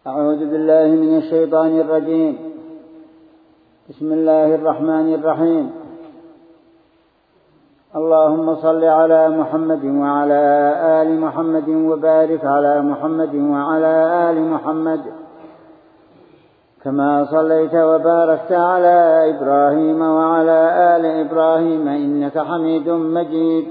أعوذ بالله من الشيطان الرجيم. بسم الله الرحمن الرحيم. اللهم صل على محمد وعلى آل محمد وبارك على محمد وعلى آل محمد كما صليت وباركت على إبراهيم وعلى آل إبراهيم إنك حميد مجيد.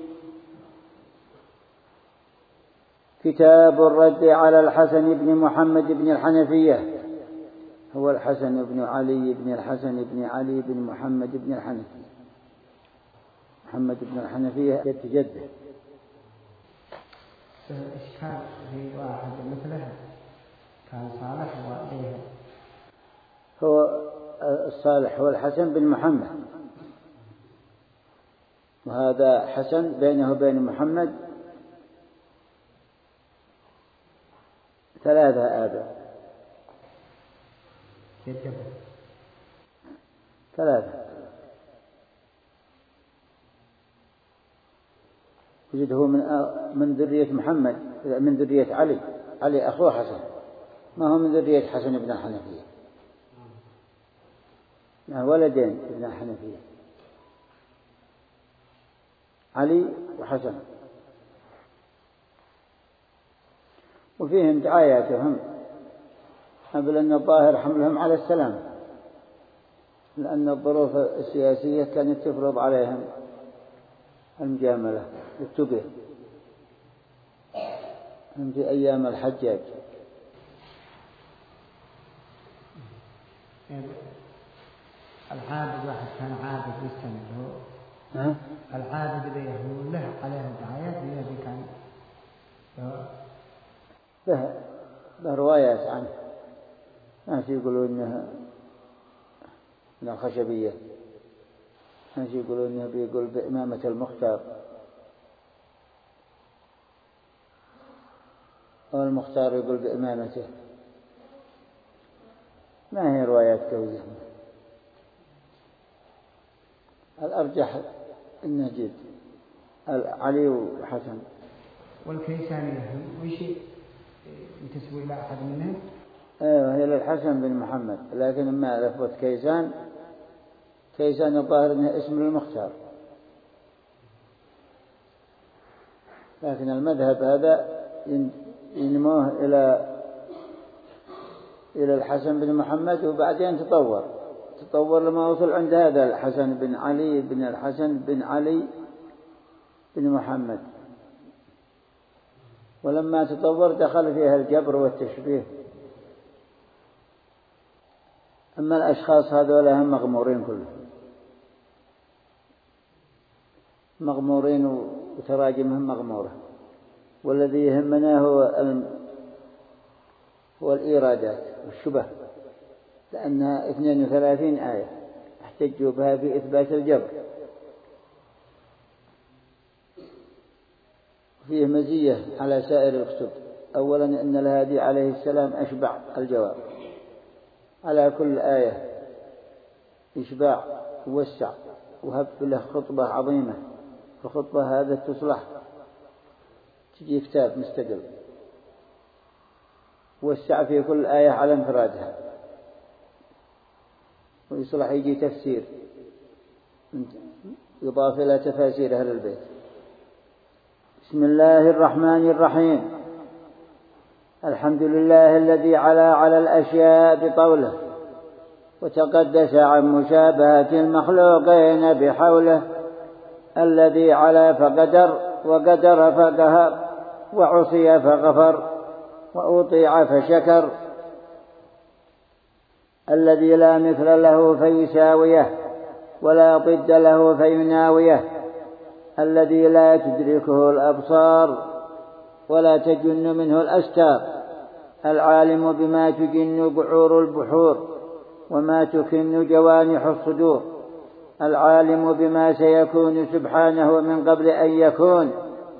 كتاب الرد على الحسن بن محمد بن الحنفية، هو الحسن بن علي بن الحسن بن علي بن محمد بن الحنفية. محمد بن الحنفية يتجدد. إشكال في واحد مثله كان صالح وأبيه. هو الصالح هو الحسن بن محمد، وهذا حسن بينه وبين محمد 3 آباء. 3. وجد هو من ذرية محمد، من ذرية علي أخوه حسن، ما هو من ذرية حسن بن الحنفية، ولدين ابن الحنفية، علي وحسن. وفيهم دعاياتهم قبل أن الظاهر حملهم على السلام، لأن الظروف السياسية كانت تفرض عليهم المجاملة والتبه في أيام الحجاج. العابد واحد كان عابد يستمع العابد اللي له عليه دعايات الذي كان له روايات عنه. ناس يقولون إنها من الخشبية، ناس يقولون إنه بيقول بإمامة المختار، والمختار يقول بإمامته. ما هي روايات كويسة. الأرجح النجد علي وحسن. والكيسانية وش تسوي إلى أحد منهم؟ أيوة، هي للحسن بن محمد، لكن ما لفظت كيسان الظاهر أنه اسم المختار، لكن المذهب هذا ينموه إلى الحسن بن محمد، وبعدين تطور لما وصل عند هذا الحسن بن علي بن الحسن بن علي بن محمد. ولما تطور دخل فيها الجبر والتشبيه. أما الأشخاص هذول هم مغمورين كلهم، مغمورين وتراجمهم مغمورة. والذي يهمنا هو الإيرادات والشبه، لأنها 32 آية احتجوا بها في إثبات الجبر. فيه مزية على سائر الكتب. أولا إن الهادي عليه السلام أشبع الجواب على كل آية، إشباع ووسع، وهب له خطبة عظيمة. الخطبة هذا تصلح تجي كتاب مستقل، وسع في كل آية على انفرادها، ويصلح يجي تفسير يضاف إلى تفاسير أهل البيت. بسم الله الرحمن الرحيم. الحمد لله الذي علا على الأشياء بطوله، وتقدس عن مشابهة المخلوقين بحوله. الذي علا فقدر، وقدر فقهر، وعصي فغفر، وأطيع فشكر. الذي لا مثل له فيساويه، ولا ضد له فيناويه. الذي لا تدركه الأبصار، ولا تجن منه الأستار. العالم بما تجن بعور البحور، وما تكن جوانح الصدور. العالم بما سيكون سبحانه من قبل أن يكون.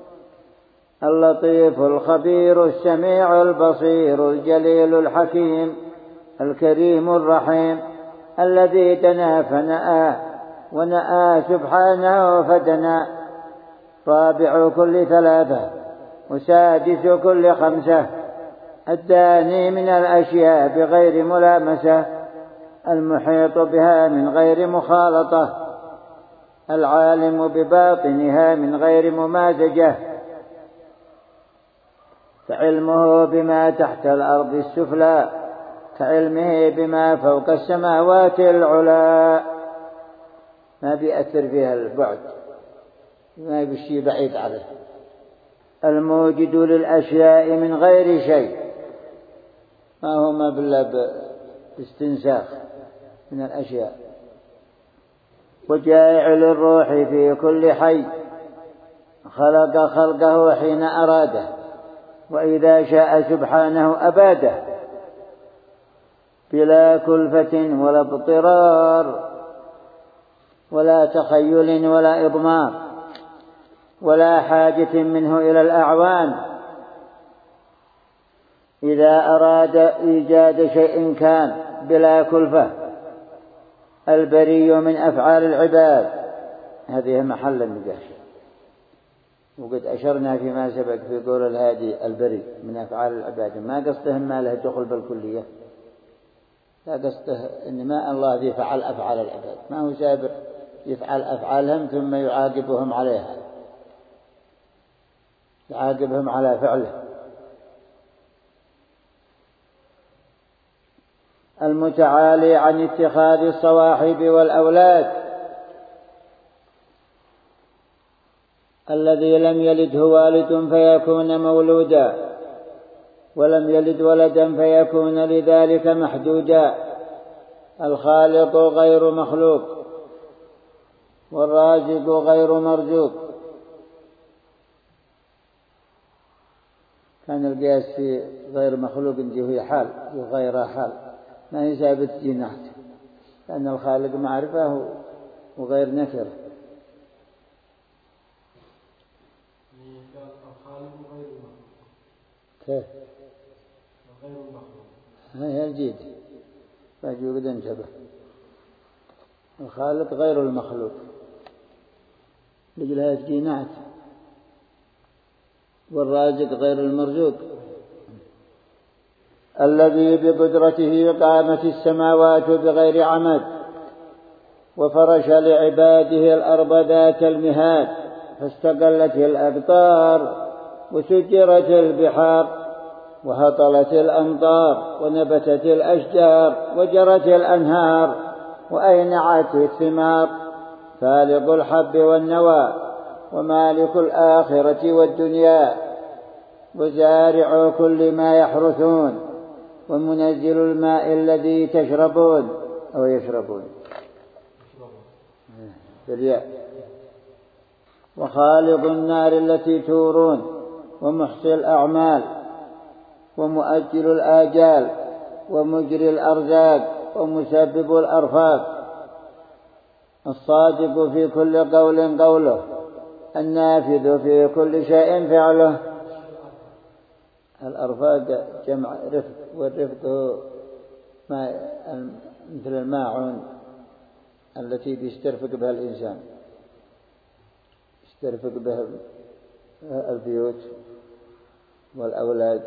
اللطيف الخبير السميع البصير الجليل الحكيم الكريم الرحيم. الذي دنا فنأى، ونأى سبحانه فدنا. رابع كل 3، وسادس كل 5، الداني من الأشياء بغير ملامسة، المحيط بها من غير مخالطة، العالم بباطنها من غير ممازجة، فعلمه بما تحت الأرض السفلى كعلمه بما فوق السماوات العلى، ما بيأثر فيها البعد، ما بشي بعيد عليه. الموجد للأشياء من غير شيء، ما هو ما بالله باستنساخ من الأشياء. وجاعل الروح في كل حي، خلق خلقه حين أراده، وإذا شاء سبحانه أباده، بلا كلفة ولا اضطرار ولا تخيل ولا إضمار، ولا حاجة منه إلى الأعوان. إذا أراد إيجاد شيء كان بلا كلفة، البري من أفعال العباد، هذه محل النقاش، وقد أشرنا فيما سبق في قول الهادي البري من أفعال العباد، ما قصدهم ما له دخل بالكلية، لا قصده إن ما الله ذي فعل أفعال العباد، ما هو سابق يفعل أفعالهم ثم يعاقبهم عليها، يعاقبهم على فعله. المتعالي عن اتخاذ الصواحب والأولاد، الذي لم يلده والد فيكون مولودا، ولم يلد ولدا فيكون لذلك محدودا. الخالق غير مخلوق، والرازق غير مرزوق. كان القياس في غير مخلوق هي حال وغير حال، ما هي ثابت جناحه، لأن الخالق معرفة وغير نكرة. كيف؟ غير المخلوق هي الجيد فاجوقد انتبه. الخالق غير المخلوق لجلها الجينات، والرازق غير المرزوق. الذي بقدرته قامت السماوات بغير عمد، وفرش لعباده الأرض ذات المهاد، فاستقلت الأقطار وسجرت البحار، وهطلت الأمطار ونبتت الأشجار وجرت الأنهار وأينعت الثمار. فالق الحب والنوى ومالك الآخرة والدنيا، وزارع كل ما يحرثون، ومنزل الماء الذي تشربون أو يشربون بالياء، وخالق النار التي تورون، ومحصي الأعمال، ومؤجل الآجال، ومجري الأرزاق، ومسبب الأرفاق. الصادق في كل قول قوله، النافذ في كل شيء فعله. الأرفاق جمع رفق، والرفق هو مثل الماعون التي بيسترفق بها الإنسان، يسترفق بها البيوت والأولاد.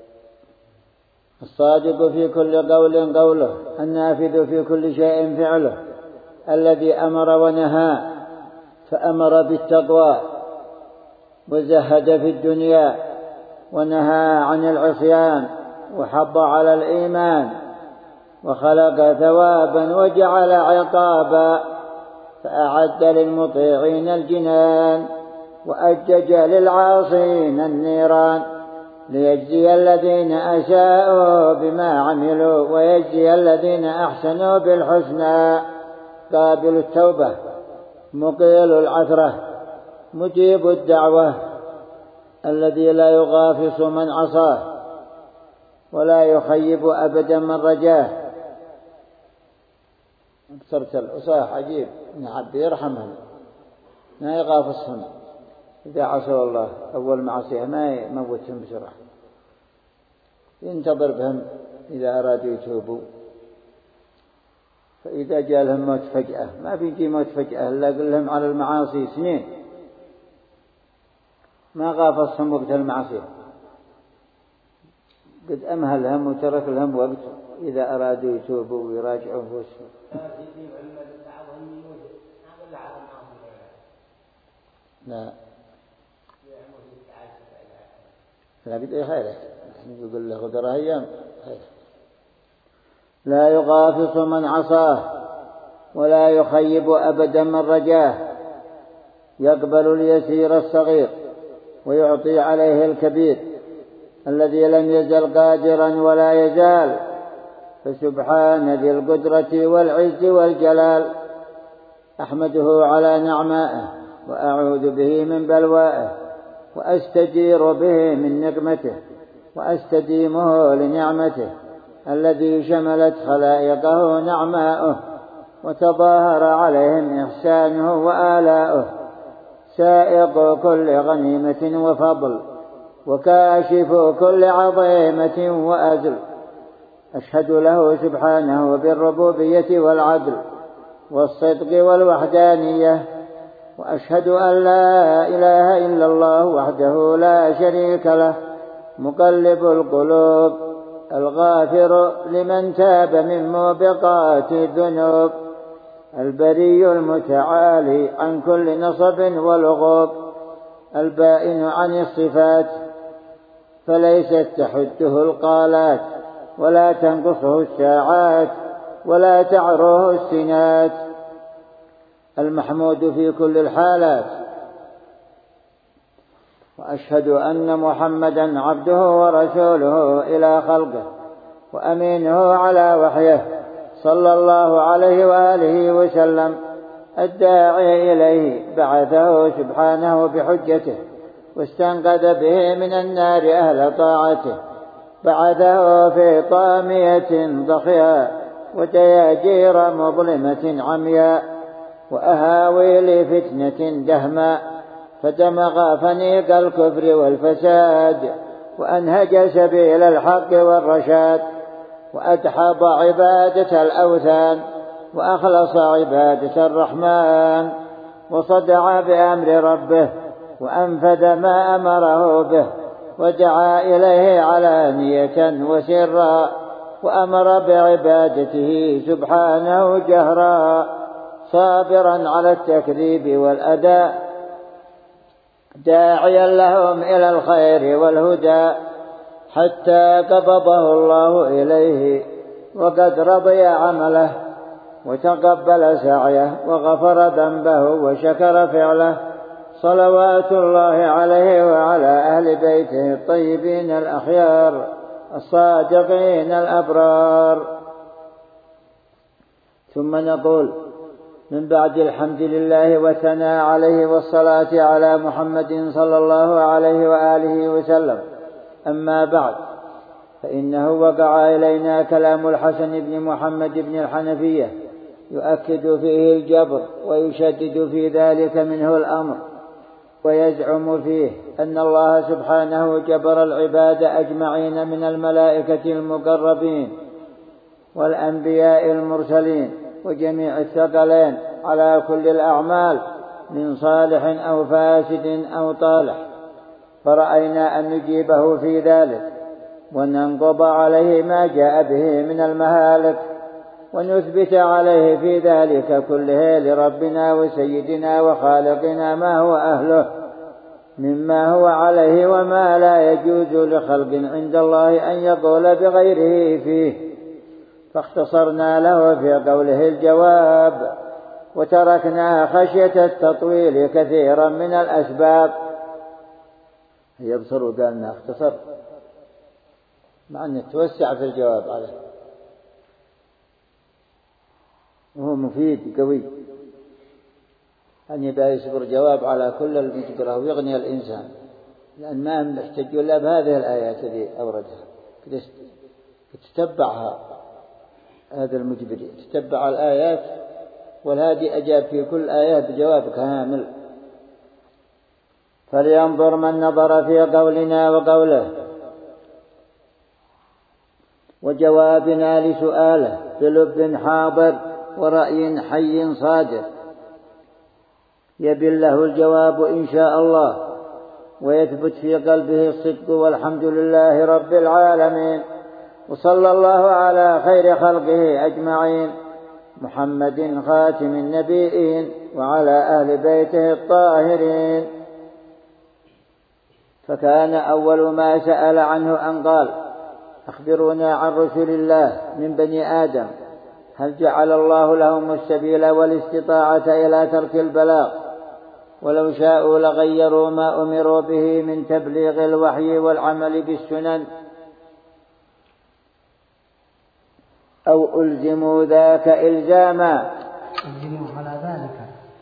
الصادق في كل قول قوله، النافذ في كل شيء فعله، الذي أمر ونهى، فأمر بالتقوى وزهد في الدنيا، ونهى عن العصيان، وحض على الإيمان، وخلق ثوابا وجعل عقابا، فأعد للمطيعين الجنان، وأجج للعاصين النيران، ليجزي الذين أساءوا بما عملوا، ويجزي الذين أحسنوا بالحسنى. قابل التوبة، مقيل العثرة، مجيب الدعوة، الذي لا يغافص من عصاه، ولا يخيب أبدا من رجاه. بصرت العصاه عجيب إن عبد يرحمهم، ما يغافصهم إذا عصوا الله أول معصية، ما يموتهم بسرعة، ينتظر بهم إذا أرادوا يتوبوا. فإذا جاء لهم موت فجأة، ما بيجي موت فجأة إلا قل لهم على المعاصي سنين، ما غافصهم وقت المعصية، قد أمهل الهم وترك الهم وقت إذا أرادوا يتوبوا ويراجعوا أنفسهم. لا لا بدأ خيره يقول له غدر أيام خيره. لا يغافص من عصاه ولا يخيب أبدا من رجاه، يقبل اليسير الصغير ويعطي عليه الكبير، الذي لم يزل قادرا ولا يزال، فسبحان ذي القدرة والعز والجلال. أحمده على نعمائه وأعوذ به من بلوائه، وأستجير به من نقمته، وأستديمه لنعمته، الذي شملت خلائقه نعماؤه وتظاهر عليهم إحسانه وآلاؤه، سائق كل غنيمة وفضل وكاشف كل عظيمة وأجل. أشهد له سبحانه بالربوبية والعدل والصدق والوحدانية، وأشهد أن لا إله إلا الله وحده لا شريك له، مقلب القلوب، الغافر لمن تاب من موبقات الذنوب، البري المتعالي عن كل نصب ولغوب، البائن عن الصفات فليست تحده القالات ولا تنقصه الساعات ولا تعروه السنات، المحمود في كل الحالات. وأشهد أن محمدا عبده ورسوله إلى خلقه وأمينه على وحيه، صلى الله عليه وآله وسلم، الداعي إليه بعثه سبحانه بحجته، واستنقذ به من النار أهل طاعته، بعثه في طامية ضخيا ودياجير مظلمة عمياء وأهاويل فتنة دهما، فدمغ فنيق الكفر والفساد، وأنهج سبيل الحق والرشاد، وأدحض عبادة الأوثان، وأخلص عبادة الرحمن، وصدع بأمر ربه، وأنفذ ما أمره به، ودعا إليه علانية وسرا، وأمر بعبادته سبحانه جهرا، صابرا على التكذيب والأداء، داعيا لهم إلى الخير والهدى، حتى قبضه الله إليه، وقد رضي عمله وتقبل سعيه وغفر ذنبه وشكر فعله، صلوات الله عليه وعلى أهل بيته الطيبين الأخيار الصادقين الأبرار. ثم نقول من بعد الحمد لله والثناء عليه والصلاة على محمد صلى الله عليه وآله وسلم، أما بعد، فإنه وقع إلينا كلام الحسن بن محمد بن الحنفية يؤكد فيه الجبر ويشدد في ذلك منه الأمر، ويزعم فيه أن الله سبحانه جبر العباد أجمعين من الملائكة المقربين والأنبياء المرسلين وجميع الثقلين على كل الأعمال من صالح أو فاسد أو طالح، فرأينا أن نجيبه في ذلك وننقض عليه ما جاء به من المهالك، ونثبت عليه في ذلك كله لربنا وسيدنا وخالقنا ما هو أهله مما هو عليه وما لا يجوز لخلق عند الله أن يقول بغيره فيه، فاختصرنا له في قوله الجواب، وتركنا خشية التطويل كثيرا من الأسباب. يبصر قالنا اختصر مع أن توسع في الجواب عليه، وهو مفيد قوي أن يبقى يصبر جواب على كل المذكرة ويغني الإنسان، لأن ما يحتج إلا بهذه الآيات التي أوردها، تتبعها هذا المجبري، تتبع الآيات، والهادي أجاب في كل آية بجواب كامل. فلينظر من نظر في قولنا وقوله وجوابنا لسؤاله بلب حاضر ورأي حي صادر، يبي له الجواب إن شاء الله، ويثبت في قلبه الصدق والحمد لله رب العالمين. وصلى الله على خير خلقه أجمعين محمد خاتم النبيين وعلى أهل بيته الطاهرين. فكان أول ما سأل عنه أن قال: أخبرونا عن رسل الله من بني آدم، هل جعل الله لهم السبيل والاستطاعة إلى ترك البلاغ، ولو شاءوا لغيروا ما أمروا به من تبليغ الوحي والعمل بالسنن، أو ألزموا ذاك إلزاما ألزموا على ذلك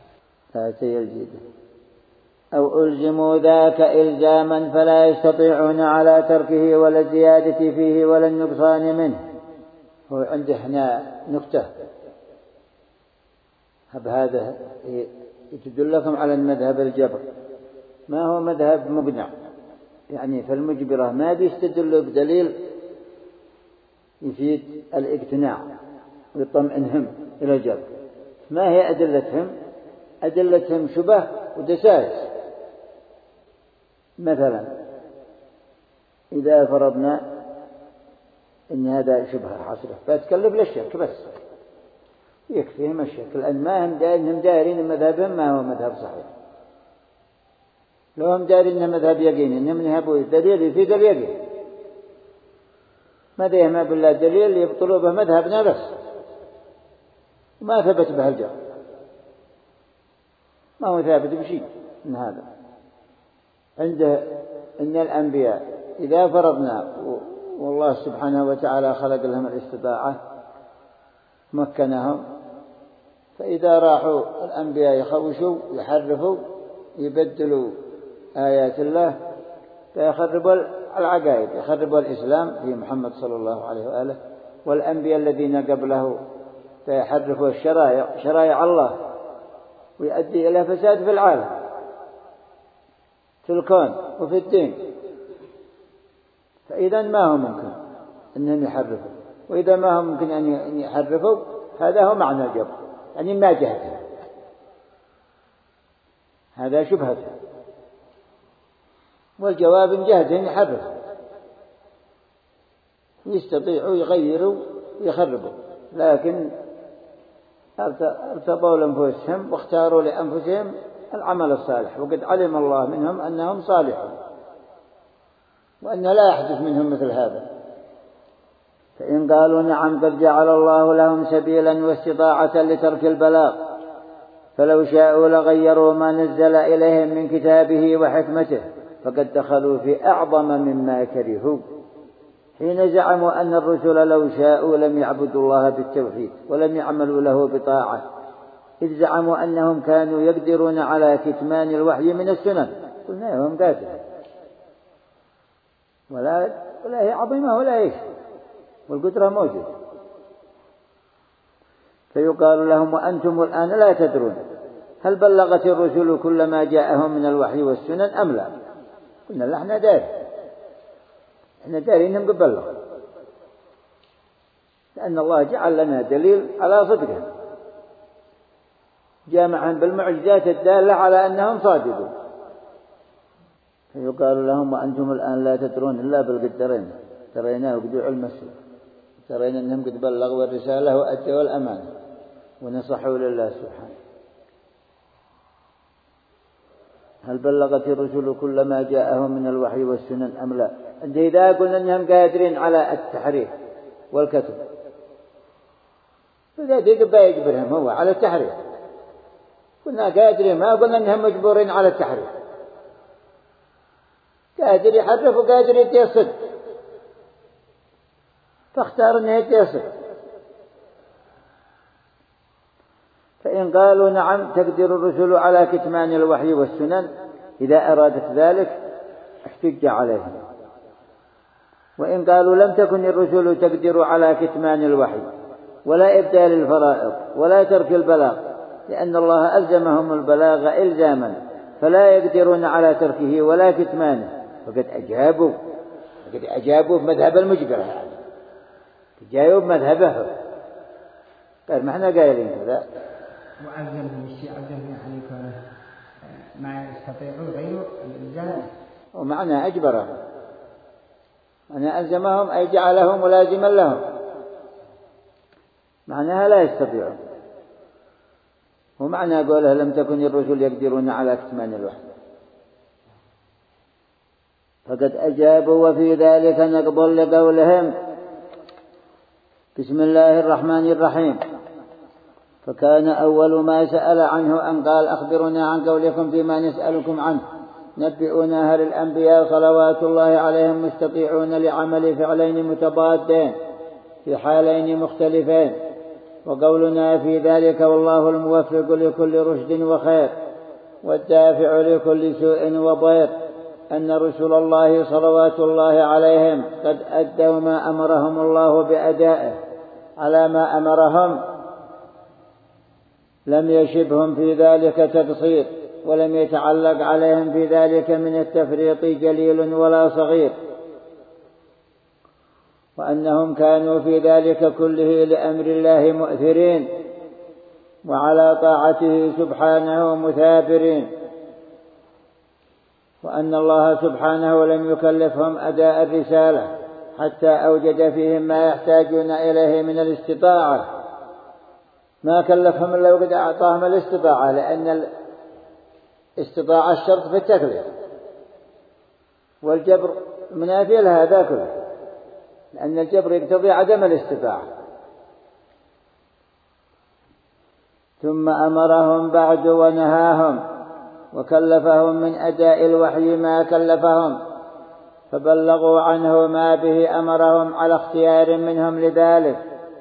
أو ألزموا ذاك إلزاما فلا يستطيعون على تركه ولا الزيادة فيه ولا النقصان منه. هو عنده هنا نكتة، هذا يدلكم على المذهب الجبر، ما هو مذهب مقنع، يعني فالمجبرة ما بيستدلوا بدليل يفيد الاقتناع ويطمئنهم إلى الجبر. ما هي أدلتهم؟ أدلتهم شبه ودسائس. مثلا إذا فرضنا إن هذا شبهة حاصلة فأتكلف للشرك بس يكفيهم الشرك، لأن ما هم دارين مذهبهم ما هو مذهب صحيح. لو هم دارين إنه مذهب يقين إنهم يهبوا دليل يفيد اليقين، ماذا يهما بالله دليل يبطلوا به مذهبنا بس وما ثبت به الجر، ما هو ثابت بشيء من هذا. عنده إن الأنبياء إذا فرضنا والله سبحانه وتعالى خلق لهم الاستطاعة مكنهم، فإذا راحوا الأنبياء يخوشوا يحرفوا يبدلوا آيات الله فيخربوا العقائد، يخربوا الإسلام في محمد صلى الله عليه وآله، والأنبياء الذين قبله فيحرفوا شرائع الله ويؤدي إلى فساد في العالم في الكون وفي الدين. فإذا ما هو ممكن أنهم يحرفوا، وإذا ما هو ممكن أن يحرفوا هذا هو معنى الجبر، يعني ما جهته، هذا شبهته، والجواب إن جهتهم يحرفوا يستطيعوا يغيروا يخربوا، لكن ارتضوا لأنفسهم واختاروا لأنفسهم العمل الصالح، وقد علم الله منهم أنهم صالحون وأن لا يحدث منهم مثل هذا. فإن قالوا نعم قد جعل الله لهم سبيلا واستطاعة لترك البلاغ، فلو شاءوا لغيروا ما نزل إليهم من كتابه وحكمته، فقد دخلوا في أعظم مما كرهوا حين زعموا أن الرسل لو شاءوا لم يعبدوا الله بالتوحيد ولم يعملوا له بطاعة، إذ زعموا أنهم كانوا يقدرون على كتمان الوحي من السنن. قلنا هم قادرون، ولا هي عظيمة ولا إيش، والقدرة موجودة. فيقال لهم وأنتم الآن لا تدرون هل بلغت الرسل كل ما جاءهم من الوحي والسنن أم لا؟ قلنا لا، احنا دارين إنهم بلغوا، لأن الله جعل لنا دليل على صدقهم، جامعهم بالمعجزات الدالة على أنهم صادقون. فيقال لهم وأنتم الآن لا تدرون إلا بالقد تريناه قدوع المسؤول، ترينا أنهم قد بلغوا الرسالة وأدوا الأمانة ونصحوا لله سبحانه. هل بلغت الرسل كل ما جاءهم من الوحي والسنن أم لا؟ إذا قلنا أنهم قادرين على التحريف والكتب فإذا يجبرهم هو على التحريف، قلنا قادرين، ما قلنا أنهم مجبورين على التحريف، قادر يحرف وقادر يتيسر، فاختار أنه يتيسر. فإن قالوا نعم تقدر الرسل على كتمان الوحي والسنن إذا أرادت ذلك احتج عليهم. وإن قالوا لم تكن الرسل تقدر على كتمان الوحي ولا إبدال الفرائض ولا ترك البلاغ، لأن الله ألزمهم البلاغ إلزاما فلا يقدرون على تركه ولا كتمانه، فقد أجابوا بمذهب المجبرة، يعني جايوا بمذهبه، قال ما احنا قايلين كذا. وألزمهم الشيء، ألزمهم يعني كونه ما يستطيعون غيره الإلزام ومعنى أجبرهم، أنا ألزمهم أي جعلهم ملازما لهم، معناها لا يستطيعون. ومعنى قوله لم تكن الرسل يقدرون على كتمان الوحي، فقد أجابوا وفي ذلك نقض لقولهم بسم الله الرحمن الرحيم. فكان أول ما سأل عنه أن قال أخبرنا عن قولكم فيما نسألكم عنه، نبئونا هل الأنبياء صلوات الله عليهم مستطيعون لعمل فعلين متضادين في حالين مختلفين؟ وقولنا في ذلك والله الموفق لكل رشد وخير والدافع لكل سوء وضير، أن رسول الله صلوات الله عليهم قد أدوا ما أمرهم الله بأدائه على ما أمرهم، لم يشبهم في ذلك تقصير، ولم يتعلق عليهم في ذلك من التفريط جليل ولا صغير، وأنهم كانوا في ذلك كله لأمر الله مؤثرين وعلى طاعته سبحانه مثابرين، وأن الله سبحانه لم يكلفهم أداء الرسالة حتى أوجد فيهم ما يحتاجون إليه من الاستطاعة، ما كلفهم إلا وقد أعطاهم الاستطاعة، لأن الاستطاعة الشرط في التكليف، والجبر منافي لهذا كله، لأن الجبر يقتضي عدم الاستطاعة. ثم أمرهم بعد ونهاهم وكلفهم من أداء الوحي ما كلفهم، فبلغوا عنه ما به أمرهم على اختيار منهم لذلك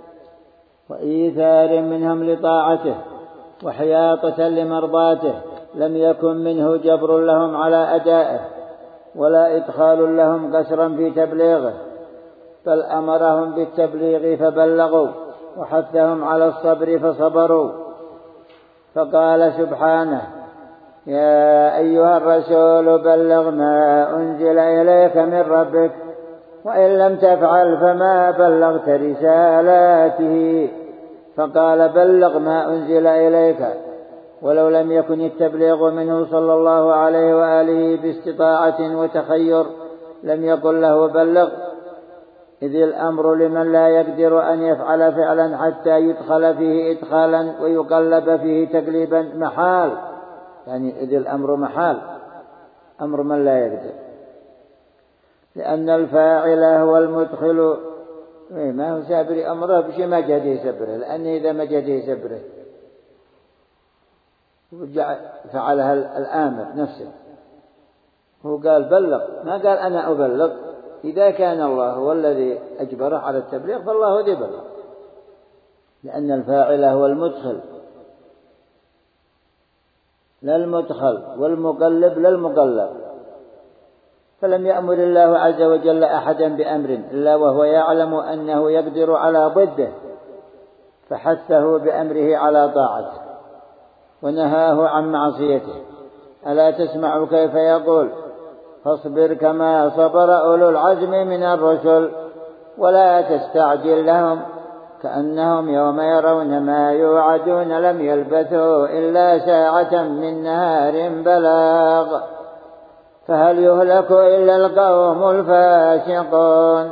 وإيثار منهم لطاعته وحياطة لمرضاته، لم يكن منه جبر لهم على أدائه ولا إدخال لهم قسرا في تبليغه، بل أمرهم بالتبليغ فبلغوا وحثهم على الصبر فصبروا. فقال سبحانه يا أيها الرسول بلغ ما أنزل إليك من ربك وإن لم تفعل فما بلغت رسالاته، فقال بلغ ما أنزل إليك، ولو لم يكن التبليغ منه صلى الله عليه وآله باستطاعة وتخير لم يقل له بلغ، إذ الأمر لمن لا يقدر أن يفعل فعلا حتى يدخل فيه إدخالا ويقلب فيه تقليبا محال، يعني إذ الأمر محال أمر من لا يقدر، لأن الفاعل هو المدخل، ما هو سابر أمره بشيء ما جهد يسبره، لأن إذا ما جهد يسبره فعلها الآمر نفسه، هو قال بلغ، ما قال أنا أبلغ. إذا كان الله هو الذي أجبره على التبليغ فالله ذي بلغ، لأن الفاعل هو المدخل لا المدخل، والمقلب لا المقلب، فلم يأمر الله عز وجل أحدا بأمر إلا وهو يعلم أنه يقدر على ضده، فحثه بأمره على طاعته ونهاه عن معصيته. ألا تسمع كيف يقول فاصبر كما صبر أولو العزم من الرسل ولا تستعجل لهم كأنهم يوم يرون ما يوعدون لم يلبثوا إلا ساعة من نهار بلاغ فهل يهلك إلا القوم الفاسقون.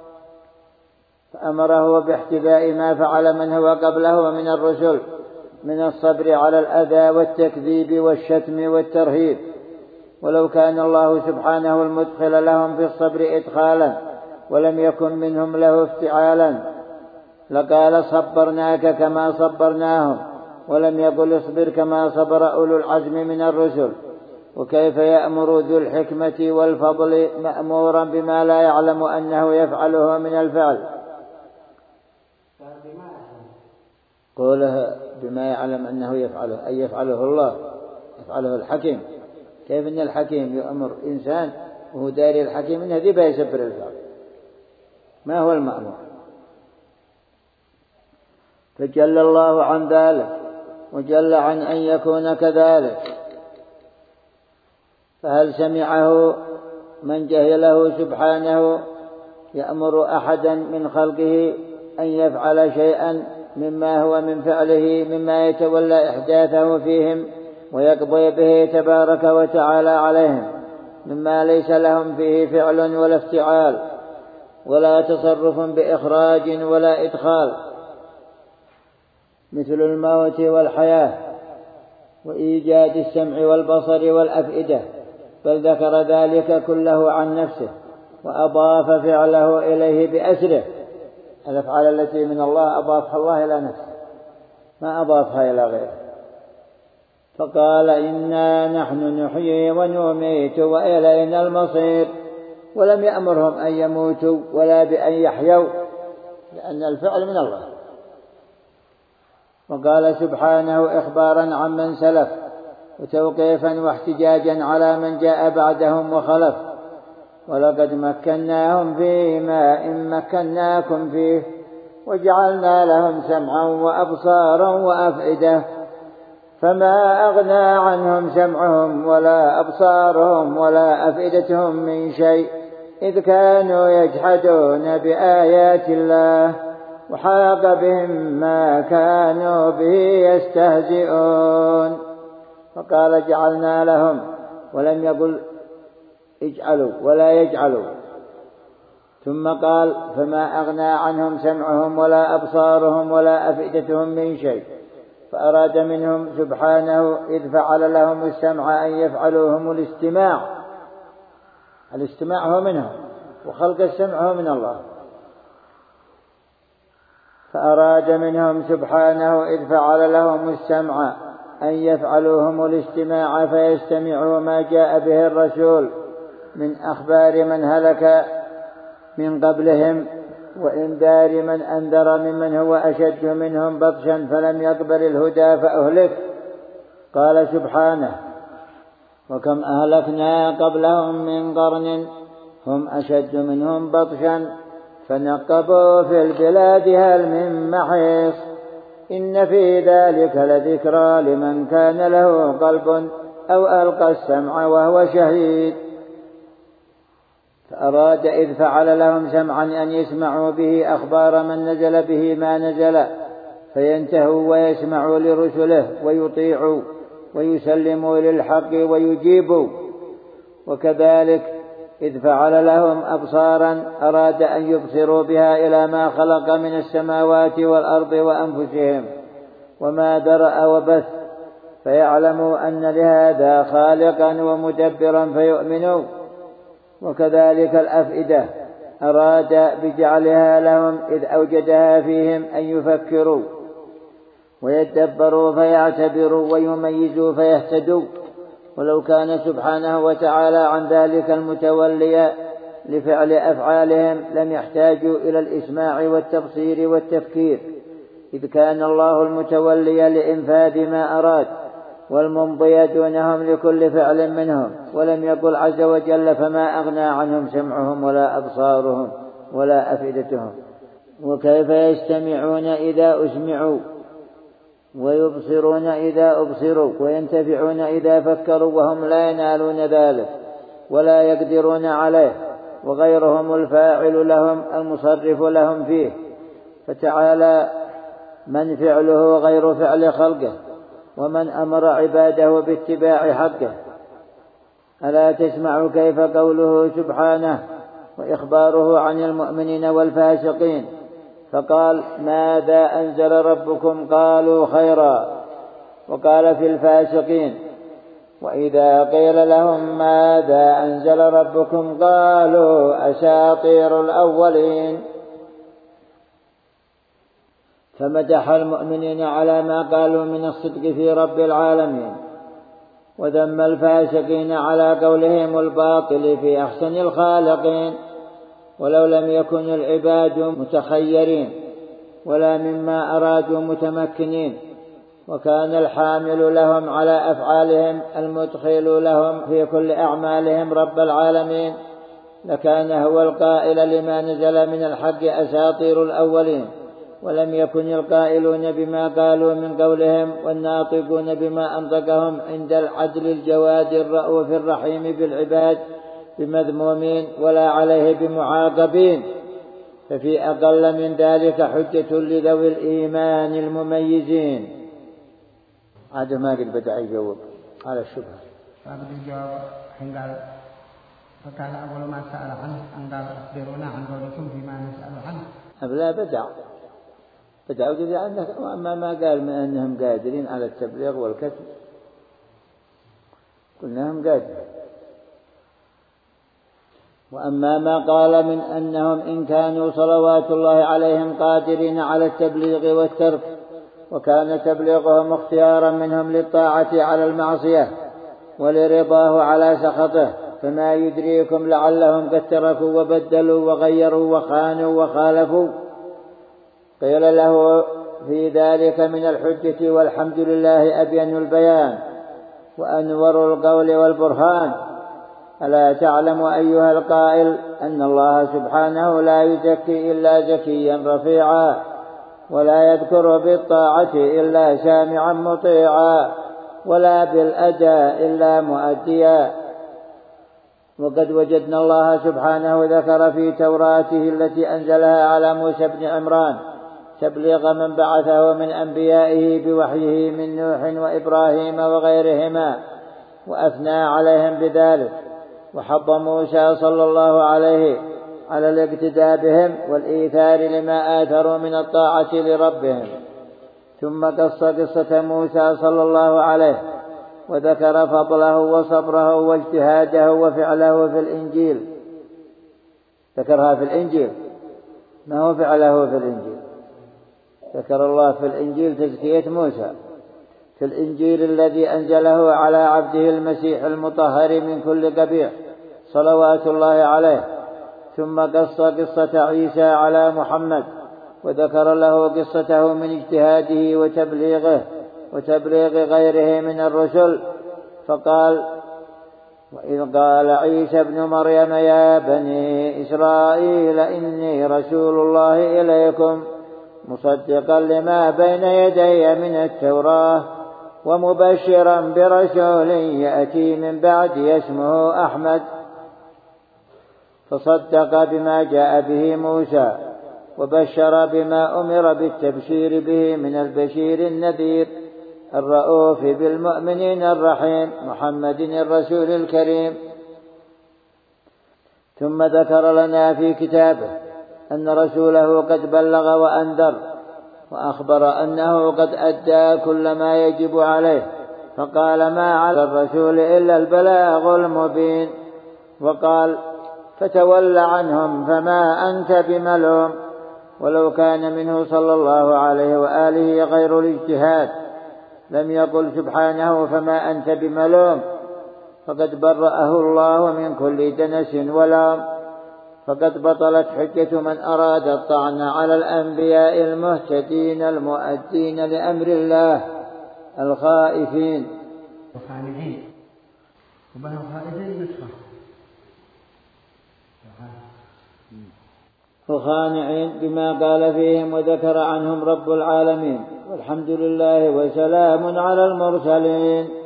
فأمره باحتذاء ما فعل من هو قبله من الرسل من الصبر على الأذى والتكذيب والشتم والترهيب، ولو كان الله سبحانه المدخل لهم في الصبر إدخالا ولم يكن منهم له افتعالا لقال صبرناك كما صبرناهم، ولم يقل اصبر كما صبر أولو العزم من الرسل. وكيف يأمر ذو الحكمة والفضل مأمورا بما لا يعلم أنه يفعله من الفعل؟ قوله بما يعلم أنه يفعله أي يفعله الله، يفعله الحكيم. كيف أن الحكيم يأمر إنسان وهو داري الحكيم إنه ذي بيسبر الفعل؟ ما هو المأمور؟ فجل الله عن ذلك وجل عن أن يكون كذلك. فهل سمعه من جهله سبحانه يأمر أحدا من خلقه أن يفعل شيئا مما هو من فعله مما يتولى إحداثه فيهم ويقضي به تبارك وتعالى عليهم، مما ليس لهم فيه فعل ولا افتعال ولا تصرف بإخراج ولا إدخال، مثل الموت والحياة وإيجاد السمع والبصر والأفئدة، بل ذكر ذلك كله عن نفسه وأضاف فعله إليه بأسره. الأفعال التي من الله أضافها الله إلى نفسه، ما أضافها إلى غيره، فقال إنا نحن نحيي ونميت وإلينا المصير، ولم يأمرهم أن يموتوا ولا بأن يحيوا، لأن الفعل من الله. وقال سبحانه إخبارا عمن سلف وتوقيفا واحتجاجا على من جاء بعدهم وخلف: ولقد مكناهم فيما إن مكناكم فيه وجعلنا لهم سمعا وأبصارا وأفئدة فما أغنى عنهم سمعهم ولا أبصارهم ولا أفئدتهم من شيء إذ كانوا يجحدون بآيات الله وحاق بهم ما كانوا به يستهزئون. فقال جعلنا لهم، ولم يقل اجعلوا ولا يجعلوا، ثم قال فما أغنى عنهم سمعهم ولا أبصارهم ولا أفئدتهم من شيء، فأراد منهم سبحانه إذ فعل لهم السمع أن يفعلوهم الاستماع هو منهم، وخلق السمع هو من الله. فأراد منهم سبحانه إذ فعل لهم السمع أن يفعلوهم الاستماع فيستمعوا ما جاء به الرسول من أخبار من هلك من قبلهم وإنذار من أنذر ممن هو أشد منهم بطشا فلم يقبل الهدى فأهلك. قال سبحانه وكم أهلكنا قبلهم من قرن هم أشد منهم بطشا فنقبوا في البلاد هل من محيص إن في ذلك لذكرى لمن كان له قلب أو ألقى السمع وهو شهيد. فأراد إذ فعل لهم سمعا أن يسمعوا به أخبار من نزل به ما نزل فينتهوا ويسمعوا لرسله ويطيعوا ويسلموا للحق ويجيبوا. وكذلك إذ فعل لهم أبصارا أراد أن يبصروا بها إلى ما خلق من السماوات والأرض وأنفسهم وما درأ وبث فيعلموا أن لهذا خالقا ومدبرا فيؤمنوا. وكذلك الأفئدة أراد بجعلها لهم إذ أوجدها فيهم أن يفكروا ويدبروا فيعتبروا ويميزوا فيهتدوا. ولو كان سبحانه وتعالى عن ذلك المتولي لفعل أفعالهم لم يحتاجوا إلى الإسماع والتبصير والتفكير، إذ كان الله المتولي لإنفاذ ما أراد والممضي دونهم لكل فعل منهم. ولم يقل عز وجل فما أغنى عنهم سمعهم ولا أبصارهم ولا أفئدتهم. وكيف يستمعون إذا أسمعوا ويبصرون إذا أبصروا وينتفعون إذا فكروا وهم لا ينالون ذلك ولا يقدرون عليه وغيرهم الفاعل لهم المصرف لهم فيه. فتعالى من فعله غير فعل خلقه ومن أمر عباده باتباع حقه. ألا تسمع كيف قوله سبحانه وإخباره عن المؤمنين والفاسقين فقال ماذا أنزل ربكم قالوا خيرا. وقال في الفاسقين وإذا قيل لهم ماذا أنزل ربكم قالوا أساطير الأولين. فمدح المؤمنين على ما قالوا من الصدق في رب العالمين وذم الفاسقين على قولهم الباطل في أحسن الخالقين. ولو لم يكن العباد متخيرين ولا مما أرادوا متمكنين وكان الحامل لهم على أفعالهم المدخل لهم في كل أعمالهم رب العالمين لكان هو القائل لما نزل من الحق أساطير الأولين. ولم يكن القائلون بما قالوا من قولهم والناطقون بما أنطقهم عند العدل الجواد الرؤوف الرحيم بالعباد بمذمومين ولا عليه بمعاقبين. ففي أقل من ذلك حجة لذوي الإيمان المميزين. هذا ما قد بدأ يجاوب على الشبهة. فقد الجواب حين قال فكان أول ما سأل عنه أن قال أخبرونا عن قولكم فيما نسأل عنه. لا بدعوا كذا عندك. وأما ما قال من أنهم قادرين على التبليغ والكتب قلناهم قادرين. وأما ما قال من أنهم إن كانوا صلوات الله عليهم قادرين على التبليغ والترك وكان تبليغهم اختيارا منهم للطاعة على المعصية ولرضاه على سخطه فما يدريكم لعلهم قد تركوا وبدلوا وغيروا وخانوا وخالفوا. قيل له في ذلك من الحجة والحمد لله أبين البيان وأنور القول والبرهان. ألا تعلم أيها القائل أن الله سبحانه لا يزكي إلا زكيا رفيعا ولا يذكر بالطاعة إلا سامعا مطيعا ولا بالأداء إلا مؤديا. وقد وجدنا الله سبحانه ذكر في توراته التي أنزلها على موسى بن عمران تبليغ من بعثه من أنبيائه بوحيه من نوح وإبراهيم وغيرهما وأثنى عليهم بذلك وحض موسى صلى الله عليه على الاقتداء بهم والإيثار لما آثروا من الطاعة لربهم. ثم قص قصة موسى صلى الله عليه وذكر فضله وصبره واجتهاده وفعله في الإنجيل. ذكرها في الإنجيل ما هو فعله في الإنجيل. ذكر الله في الإنجيل تزكية موسى في الإنجيل الذي أنزله على عبده المسيح المطهر من كل قبيح صلوات الله عليه. ثم قص قصة عيسى على محمد وذكر له قصته من اجتهاده وتبليغ غيره من الرسل. فقال وإذ قال عيسى ابن مريم يا بني إسرائيل إني رسول الله إليكم مصدقا لما بين يدي من التوراة ومبشرا برسول يأتي من بعدي اسمه أحمد. فصدق بما جاء به موسى وبشر بما أمر بالتبشير به من البشير النذير الرؤوف بالمؤمنين الرحيم محمد الرسول الكريم. ثم ذكر لنا في كتابه أن رسوله قد بلغ وأنذر وأخبر أنه قد أدى كل ما يجب عليه فقال ما على الرسول إلا البلاغ المبين. وقال فتول عنهم فما أنت بملوم. ولو كان منه صلى الله عليه وآله غير الاجتهاد لم يقل سبحانه فما أنت بملوم فقد برأه الله من كل دنس ولام. فقد بطلت حجة من أراد الطعن على الأنبياء المهتدين المؤدين لأمر الله الخائفين وخانعين وبهم خائفين نسخة وخانعين بما قال فيهم وذكر عنهم رب العالمين والحمد لله وسلام على المرسلين.